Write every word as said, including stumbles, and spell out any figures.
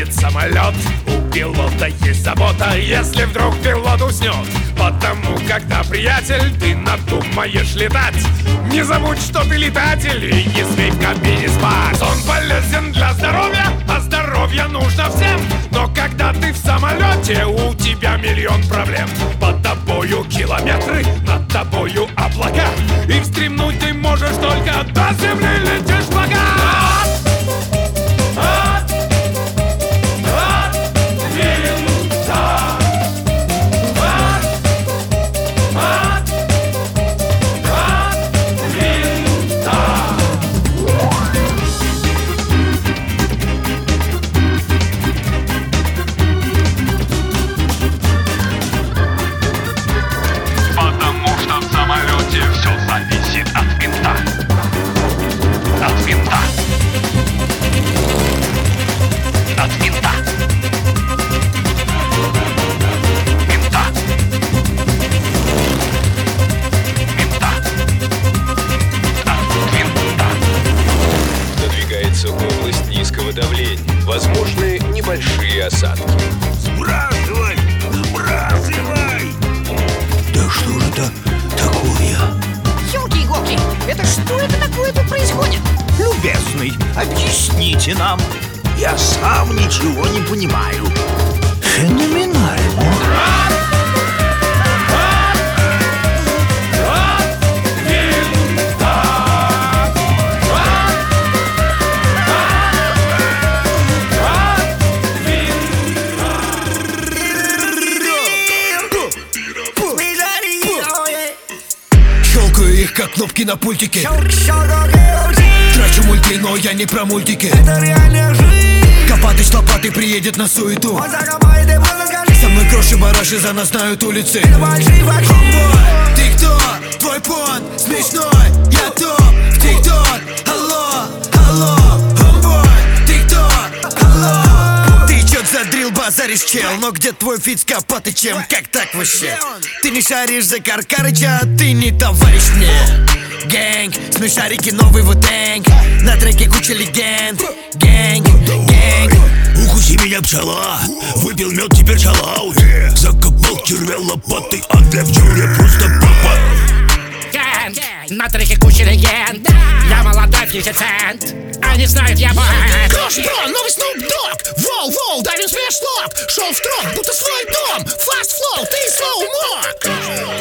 летит самолет, у пилота есть забота, если вдруг пилот уснет. Потому, когда, приятель, ты надумаешь летать, не забудь, что ты летатель, и не смей в кабине спать. Сон полезен для здоровья, а здоровье нужно всем. Но когда ты в самолете, у тебя миллион проблем. Под тобою километры, над тобою облака, и встремнуть ты можешь только до земли летишь пока. Область низкого давления. Возможны небольшие осадки. Сбрасывай! Сбрасывай! Да что же это такое? Ёлки-иголки, это что это такое тут происходит? Любезный, объясните нам. Я сам ничего не понимаю. Феноменально. Щелкаю их, как кнопки на пультике. Трачу мульти, но я не про мультики. Копатыч лопатой приедет на суету. Со мной кроши бараши, за нас знают улицы. Homeboy, ты кто? Твой пон смешной. Я топ в тик-ток. Алло, алло. Homeboy, ты кто? Алло. Ты чё задрил, базаришь, чел? Но где твой фит с Копатычем? Как так вообще? Ты не шаришь за Каркарыча, ты не товарищ мне. Гэнг, смешарики, новый вутэнг. На треке куча легенд. Гэнг, гэнг. Укуси меня, пчела. Выпил мед, теперь чалау. Закопал червя лопатой, а для пчел я просто папа. Гэнг, на треке куча легенд. Я молодой фьюзи-цент. Они знают, я бой. Крош, бро, новый Snoop Dogg. Воу, воу, Дарвин смешлок. Шел в строк, будто свой дом. Fast flow, ты слоу мог.